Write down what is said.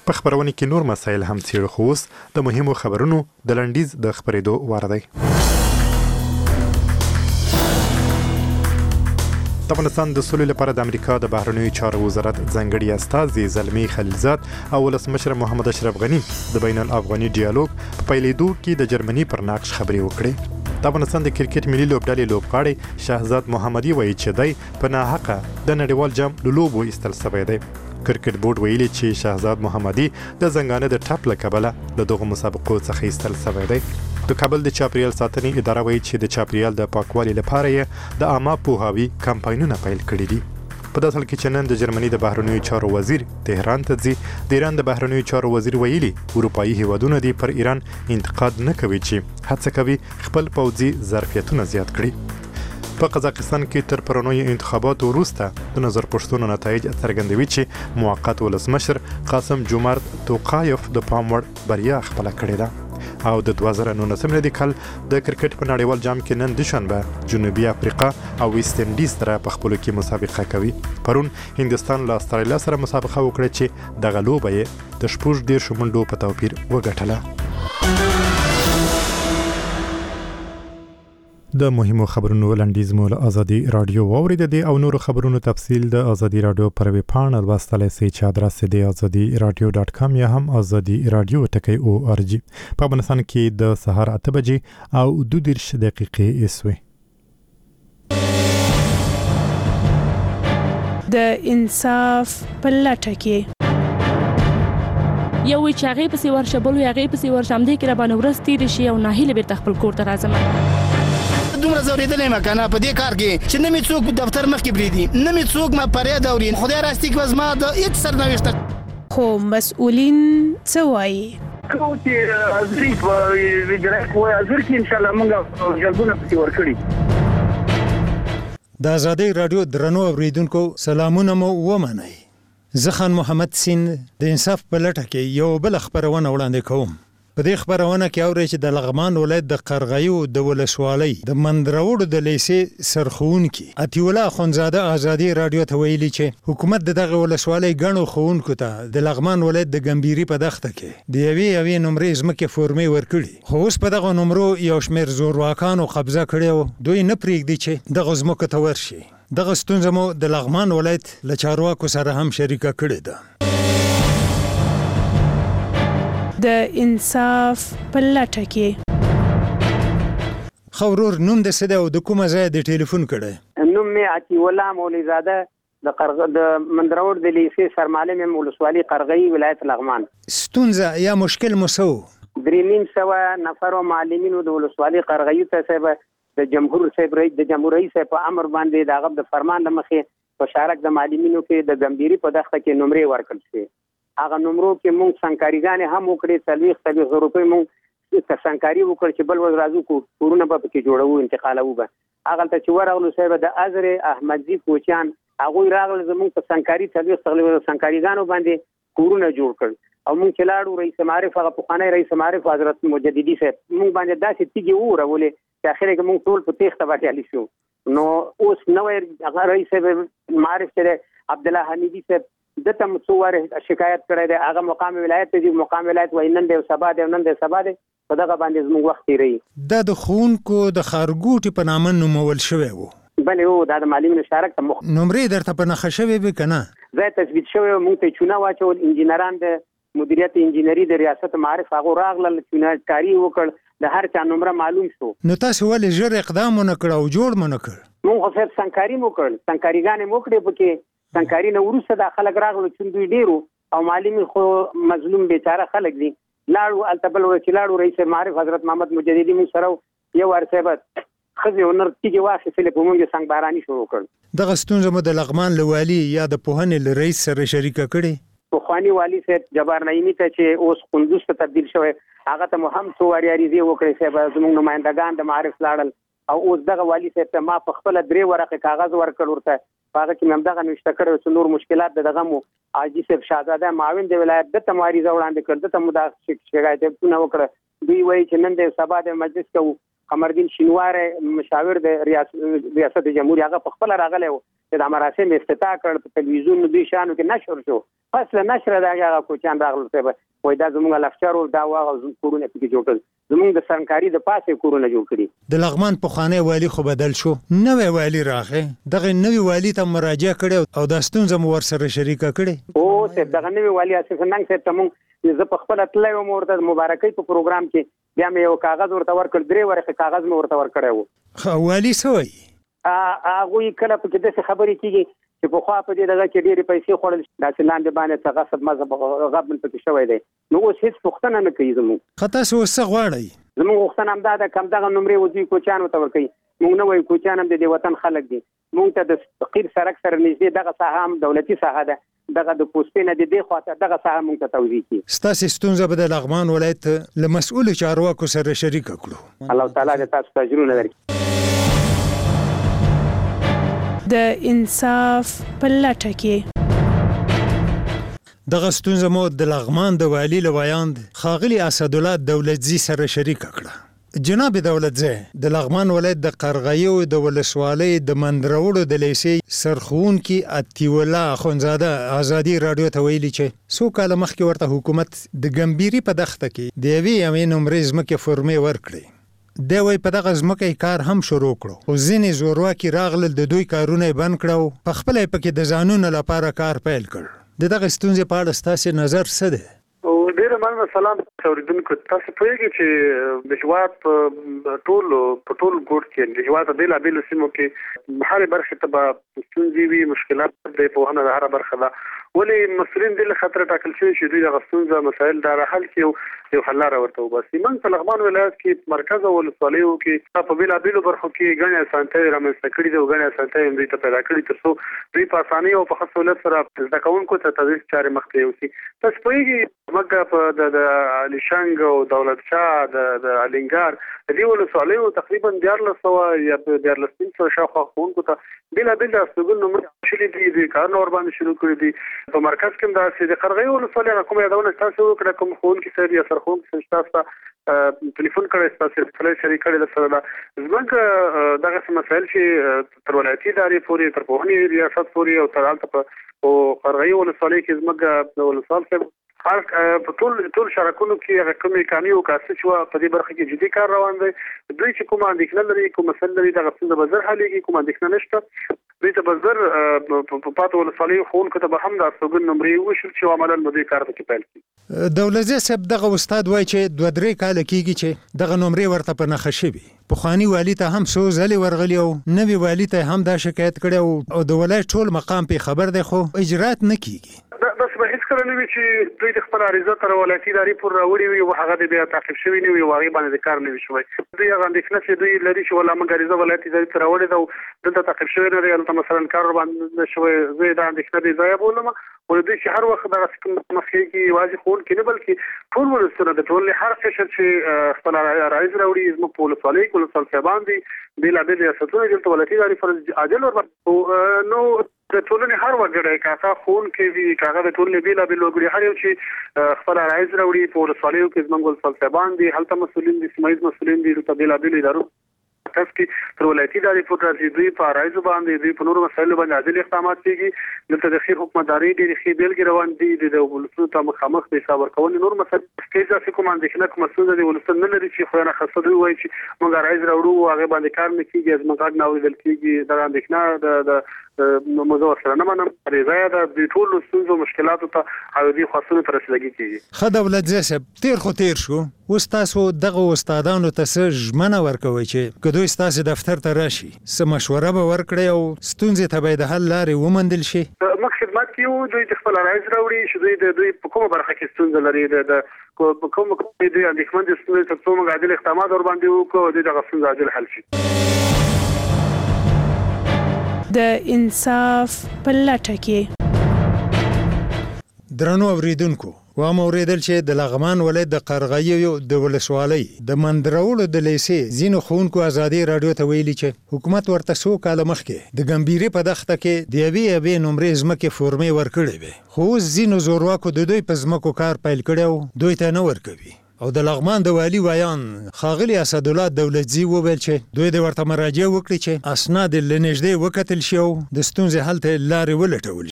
په خبرونه کې نور مسایل هم څیړو، خو اوس د مهمو خبرونو د لنډیز د خبرېدو وار دی. د افغانستان د سولې لپاره د امریکا د بهرنیو چارو وزارت ځانګړي استازي زلمي خلیلزاد او ولسمشر محمد اشرف غني د بین الافغاني ډیالوګ په پیلېدو کې د جرمني پر نقش خبرې وکړې. د افغانستان د کرکټ ملي لوبډلې لوبغاړی شهزاد محمدي وایي چې دی په ناحقه د نړیوال جام له لوبو ایستل شوی دی. کرکټ بورډ ویلي چې شهزاد محمدي د زنګانه د ټپ له کبله له دغو مسابقو څخه ایستل شوی دی. د کابل د چاپریال ساتنې اداره وایي چې د چاپریال د پاکوالي لپاره یې د عامه پوهاوي کمپاینونه پیل کړي دي. په داسې حال کې چې نن د جرمني د بهرنیو چارو وزیر تهران ته ځي. د ایران د بهرنیو چارو وزیر ویلي اروپایي هیوادونه دي پر ایران انتقاد نه کوي چې هڅه کوي خپل پوځي ظرفیتونه زیات کړي. په قزاقستان کې تر پرونیو انتخاباتو وروسته د نظر پوښتنو نتایج څرګندوي چې موقت ولسمشر قاسم جومارت توقایف د پام وړ بریا خپله کړې ده. او د 2019 د کال د کرکټ په نړیوال جام کې نن دوشنبه جنوبي افریقا او ویسټ انډیز سره په خپلو کې مسابقه کوي. پرون هندستان له استرالیا سره مسابقه وکړه چې دغه لوبه یې د 14 منډو په توپیر وګټله. د مهمو خبرونو لنډیز مو له آزادي رادیو واورید دي او نور خبرونو تفصیل د آزادي رادیو پر ویب پاڼه لوستلای شئ چې ادرس دی azadiradio.com یا هم azadiradio.org. په افغانستان کې د سهار 8 بجې او 22 دقیقې اسوي. د انصاف په لټه کې یو چې هغه پسې ورشه بل هغه پسې ورشم دې کې را باندې ورستې شي او ناهیله به خپل کور ته راځم. دومره زوریدلې مکنه په دې کار کې چې نه می څوک دفتر مخ کې بریدي نه می څوک ما پرې دورین خدای راستي کې وزما د هیڅ سرنوشت خو مسؤلین څه وایي کوم چې ظریف ویډرا کوی ظریف ان شاء الله موږ جلبونه پکې ورکړي. د آزادي رادیو درنو اوریدونکو سلامونه مو ومنئ. زه خان محمد سین د انصاف په لټه کې یو بل خبرونه وړاندې کوم. په دې خبرونه کې اوري چې د لغمان ولایت د قرغیو د ولسوالۍ د مندروړو د لیسې سرخونکي عطیه الله خونزاده آزادي رادیو ته ویلي چې حکومت دغه ولسوالۍ غنو خونکو ته د لغمان ولایت د ګمبيري په دښته کې د یوې نمرې ځمکې فورمې ورکړي، خو اوس په دغه نمرو یو شمېر زورواکانو قبضه کړي او دوی نه پرېږدي چې دغه ځمکو ته ورشي. دغه ستونزه مو د لغمان ولایت له چارواکو سره هم شریکه کړې ده. د انصاف په لټه کې خورور نوم د سده او د کومه ځای د ټلیفون کړه؟ نوم می عطیه الله مولویزاده د مندروړ د لیسې سرمعلم ولسوالۍ قرغی ولایت لغمان. ستونزه یا مشکل مسو 300 نفر معلمینو د ولسوالۍ قرغی ته سبا د جمهور رئیس په امر باندې د غب د فرمان لمخې په شارک د معلمینو کې د ګمبيري په دښته کې نمرې ورکړل شي. هغه نمرو کې مونږ سنکاریګانې هم وکړې 40 روپۍ مونږ سنکاري وکړ چې بل ورځ راځو کورونه به پکې جوړو انتقالو به هغه ته چې ورغلو صاحب د ازر احمدزي کوچان هغه راغل زموږ په سنکاري 40 سنکاریګانو باندې کورونه جوړ کړ او مونږ چې لاړو رئیس معرف هغه پخوانی رئیس معرف حضرت مجددي صاحب مونږ باندې داسې تیږي وورولې چې اخر کې مونږ ټول په تخته باندې علي شو. نو اوس نوې هغه رئیس معرف چې عبد الله حمیدي صاحب دته مصور شکایت کړی دی هغه مقام ولایت دی مقام ولایت وینن دی سبا دی نن دی سبا دی په دغه باندې زموږ وخت لري. دا د خونکو د خارګوټي په نامه نومول شوی وو. بله او دا د معلمینو شارک ته نمرې درته په نخښه شوی به کنه زه تثبیت شوی مونږ ته چونه واچول انجینران د مدیریت انجینری د ریاست معارف هغه راغله چونه کاری وکړ د هر چا نمبر معلوم شو. نو تاسو ولې ژر اقدام ونکړ او جوړ منکړ؟ مونږ خو سنکاري وکړ سنکاریګانې وکړې پکې سنکاري نه ورسره د خلک راغلو چې دوی ډیرو او معلمین خو مظلوم بیچاره خلک دي لاړو التبل ورچلاړو رئیس معرف حضرت محمد مجددي مون سره یو ورسبه خزي ونر تیږي واخیستل په مونږه څنګه باراني شروع کړ. دغه ستونزه مو د لغمان لوالي یا د پوهنې رئیس سره شریکه کړي؟ پوخوانی والی صاحب جبار نعیمی ته چې اوس قندوز ته تبدیل شوی هغه ته هم څو وریاریزي وکړي صاحب زموږ نمائندگان د معرف لاړل او اوس دغه والی صاحب ته ما په خپل 3 ورقه کاغذ ورکړ ورته هغه چې موږ دغه نشته کړو چې نور مشکلات دغه مو عاجز صاحب شاهزاده معاون د ولایت د تمواري وړاندې کړ ته مو دا شکایتونه وکړه دوی وایي چې نن د سبا د مجلس کو قمردین شینوار مشاور د ریاست جمهوریت هغه په خپل راغلی چې د مراسم افتتاح کړ په تلویزیون دوی شانو کې نشر شو پس له نشر دا هغه کوچان راغلل ته وای دا زموږ لفچر او دا واغ کورونه پکې جوړ کړل زموږ د سرکاري د پاسه کورونه جوړ کړي د لغمان په خانه والی خو بدل شو نوې والی راغې دغه نوې والی ته مراجعه کړي او د ستونزې مو ورسره شریکه کړي او څه دغه نوې والی اساسا نن څه تمون زه په خپل تلای او ورته مبارکۍ په پروګرام کې بیا مې یو کاغذ ورته ورکړ 3 ورقه کاغذ مې ورته ورکړی و والی سوی هغه کله په دې خبرې کیږي چې په خوا په دې دغه کې ډېری پیسې خورل داسې لاندې باندې څه غصب مذهب غبن پکې شوی دی نو اوس هیڅ پوښتنه نه کوي زموږ خطا څه غواړي زموږ وختونه هم دا د کم دغه نمرې وځي کوچانو ته ورکوي موږ نه وایو کوچان هم د دې وطن خلک دي موږ ته د فقیر سرک سره نږدې دغه ساحه هم دولتي ساحه ده دغه د پوسټې نه د دې خواته دغه ساحه موږ ته توزیع کړي ستاسو ستونزه به د لغمان ولایت له مسؤل چارواکو سره شریک کړو الله تعالی دې تاسو ته اجرونه درکړي د انصاف په لټه کې دغه ستونزه مو د لغمان د والی لویاند خاغلی اسدالله دولتزی سره شریک کړه جناب دولتزی د لغمان ولایت د قرغیو د ولسوالۍ د مندرولو د لیسې سرخونکي اتیولا خونزاده ازادي رادیو ته ویلي چې څو کاله مخکې ورته حکومت د ګمبيري په دښته کې د یوې امین نمرې ځمکې فورمې ورکړي د وی په دغه ځمکې کار هم شروع کړو او ځینې زورواکي راغلل د دوی کارونه بند کړو په خپل پکې د ځانونو لپاره کار پیل کړ دغه ستونزې په اړه ستاسو نظر څه دی او ډیره مننه سلام اوریدونکو تاسو پوهیږئ چې د هیواد په ټول ګوټ کې د هیواد د بیلابیلو سیمو کې هر برخه ته به ستونزې وي مشکلات د پوهنه د هر برخه ده ولې مسؤلین د خطر ټاکل شوی چې دوی د ستونزې مسایل د حل کې یو حل راوړته وباسي من په لغمان ولایت کې مرکز او ولسوالیو کې په بیلابیلو برخو کې غنې اسانتۍ رامنځته کړي دي او غنې اسانتۍ دوی ته پیدا کړي ترڅو دوی په اسانۍ او په خصوصیت سره زده کوونکو ته تدریس چارې مخته یوسي تاسو پوهیږئ مګه په د علیشنګ او دولت شاه د الینګار د دې ولسوالیو تقریبا 1400 یا 1400 شاوخوا خونکو ته بیلابیل استوګن نومونه شلي دي د کارونو ور باندې شروع کړی دي په مرکز کې دا د قرغیو ولسوالۍ کوم یادونه تاسو وکړه کوم خون کې سر یا سرخون کې تاسو ټلیفون کړی تاسو په شریک کړی سره زموږ دغه مسایل چې تر ولایتي ادارې پورې تر پوهنې ریاست پورې او تر هلته په قرغیو ولسوالۍ کې زموږ ولسوال صاحب په ټول شرکونو کې هغه کومې کامي او کاسه چې په دې برخه کې جدي کار روان دی دوی چې کوم اندېښنه لري کوم مسله لري دغه څه به زر حلېږي کوم اندېښنه نشته دوی ته به زر په پاتو ولسوالۍ ښوونکو ته به هم د استوګن نمرې وشي چې عملاً به دوی کار پکې پیل کړي دولتزی صاحب دغه استاد وایي چې 2-3 کاله کېږي چې دغه نمرې ورته په نښه شوي پخواني والي ته هم څو ځلې ورغلي او نوي والي ته هم دا شکایت کړی او د ولایت ټول مقام پې خبر دی خو اجرات نه کېږي داسې به هېڅکله نه وي چې دوی د خپل عریضه تر ولایتي ادارې پورې راوړي وي او هغه د بیا تعقیب شوي نه وي او هغې باندې د کار نه وي شوی دوی هغه اندېښنه چې دوی لري چې ولا موږ عریضه ولایتي ادارې ته راوړې ده او دلته تعقیب شوی نه دی هلته مثلا کار ورباندې نه شوی زه یې دا اندېښنه بې ځایه بولم او دوی چې هر وخت دغه مخکې کې یوازې ښوونکي نه بلکې ټول ولسونه د ټول هر قشر چې خپل عرایض راوړي زموږ په ولسوالۍ کې ولسوال صاحبان دي بېلابېل ریاستونه دلته ولایتي ادارې فرض عاجل ورباندې نو د ټولنې هر وګړی کاکا ښوونکی وي کاغه د ټولنې بېلابېل وګړي هر یو چې خپل عرایض راوړي په ولسوالیو کې زموږ ولسوال صاحبان دي هلته مسؤلین دي سیمه ییز مسؤلین دي دلته بېلابېلو ادارو تاسو کې تر ولایتي ادارې پورې راځي دوی په عرایضو باندې دوی په نورو مسایلو باندې عاجل اقدامات کېږي دلته د ښې حکومتدارۍ ډېرې ښې بېلګې روان دي د ولسونو ته مخامخ د حساب ورکونې نور مسایل کې داسې کوم اندېښنه کومه ستونزه د ولسونو نه لري چې خدای نخواسته دوی وایي چې موږ عرایض راوړو هغې باندې کار نه کېږي زموږ غږ نه اورېدل کېږي دغه اندېښنه د موضوع سره نه منم ریزه ده د ټولو ستونزو مشکلاتو ته او دې خاصونو ته رسیدګي کېږي ښه دولتزی صاحب تیر شو اوس تاسو دغه استادانو ته څه ژمنه ورکوئ چې که دوی ستاسو دفتر ته راشي څه مشوره به ورکړئ او ستونزې ته به د حل لارې وموندل شي موږ خدمت کوو دوی د خپل عرایض راوړي چې دوی په کومه برخه کې ستونزه لري د کوم دوی اندېښمن دي ستونزې تر څو موږ عاجل اقدامات ورباندې وکړو دوی دغه ستونزه عاجل حل شي د انصاف په لټه کې درنو اوریدونکو وام اوریدل چې د لغمان ولایت د قرغیو د ولسوالۍ د مندرولو د لیسې ځینو ښوونکو ازادي راډیو ته ویلي چې حکومت ورته څو کاله مخکې د ګمبيري په دښته کې د یوې نمرې ځمکې فورمې ورکړې وې خو اوس ځینو زورواکو د دوی په ځمکو کار پیل کړی او دوی ته نه ورکوي او د لغمان د والی ویان ښاغلي اسدالله دولتزي وویل چې دوی د ورته مراجعه وکړي چې اسناد له نږدې وکتل شي او د ستونزې حل ته لارې ولټول